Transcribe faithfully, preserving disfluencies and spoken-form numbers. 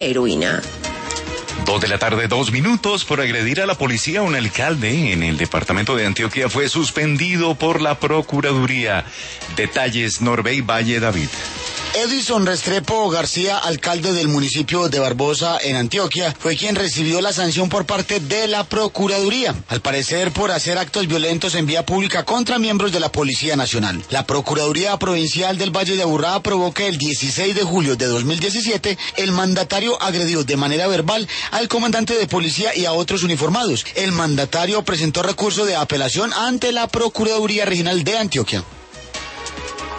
Heroína. Dos de la tarde, dos minutos. Por agredir a la policía, un alcalde en el departamento de Antioquia fue suspendido por la Procuraduría. Detalles, Norbey Valle David. Edison Restrepo García, alcalde del municipio de Barbosa, en Antioquia, fue quien recibió la sanción por parte de la Procuraduría, al parecer por hacer actos violentos en vía pública contra miembros de la Policía Nacional. La Procuraduría Provincial del Valle de Aburrá aprobó que el dieciséis de julio de dos mil diecisiete, el mandatario agredió de manera verbal al comandante de policía y a otros uniformados. El mandatario presentó recurso de apelación ante la Procuraduría Regional de Antioquia.